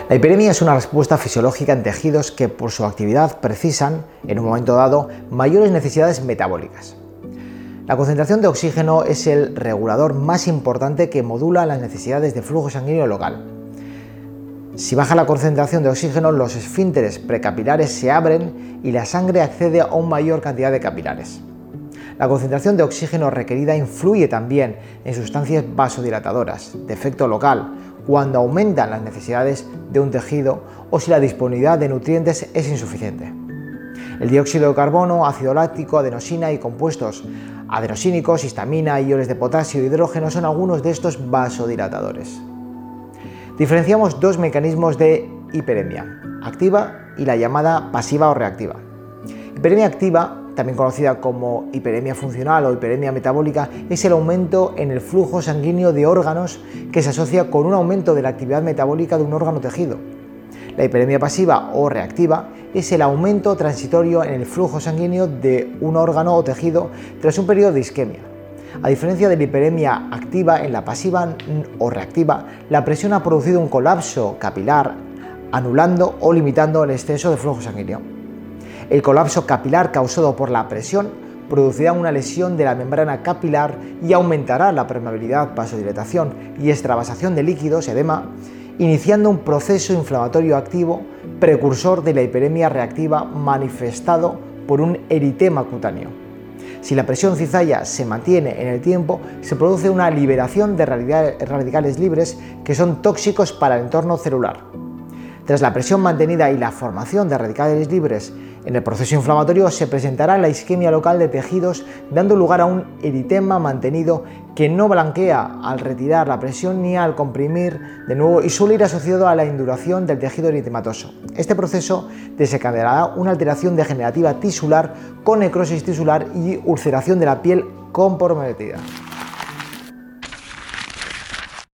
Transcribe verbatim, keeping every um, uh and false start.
La hiperemia es una respuesta fisiológica en tejidos que por su actividad precisan, en un momento dado, mayores necesidades metabólicas. La concentración de oxígeno es el regulador más importante que modula las necesidades de flujo sanguíneo local. Si baja la concentración de oxígeno, los esfínteres precapilares se abren y la sangre accede a una mayor cantidad de capilares. La concentración de oxígeno requerida influye también en sustancias vasodilatadoras, de efecto local, cuando aumentan las necesidades de un tejido o si la disponibilidad de nutrientes es insuficiente. El dióxido de carbono, ácido láctico, adenosina y compuestos adenosínicos, histamina, iones de potasio e hidrógeno son algunos de estos vasodilatadores. Diferenciamos dos mecanismos de hiperemia, activa y la llamada pasiva o reactiva. Hiperemia activa, también conocida como hiperemia funcional o hiperemia metabólica, es el aumento en el flujo sanguíneo de órganos que se asocia con un aumento de la actividad metabólica de un órgano o tejido. La hiperemia pasiva o reactiva es el aumento transitorio en el flujo sanguíneo de un órgano o tejido tras un periodo de isquemia. A diferencia de la hiperemia activa, en la pasiva o reactiva, la presión ha producido un colapso capilar, anulando o limitando el exceso de flujo sanguíneo. El colapso capilar causado por la presión producirá una lesión de la membrana capilar y aumentará la permeabilidad, vasodilatación y extravasación de líquidos, edema, iniciando un proceso inflamatorio activo precursor de la hiperemia reactiva manifestado por un eritema cutáneo. Si la presión cizalla se mantiene en el tiempo, se produce una liberación de radicales libres que son tóxicos para el entorno celular. Tras la presión mantenida y la formación de radicales libres en el proceso inflamatorio, se presentará la isquemia local de tejidos, dando lugar a un eritema mantenido que no blanquea al retirar la presión ni al comprimir de nuevo y suele ir asociado a la induración del tejido eritematoso. Este proceso desencadenará una alteración degenerativa tisular con necrosis tisular y ulceración de la piel comprometida.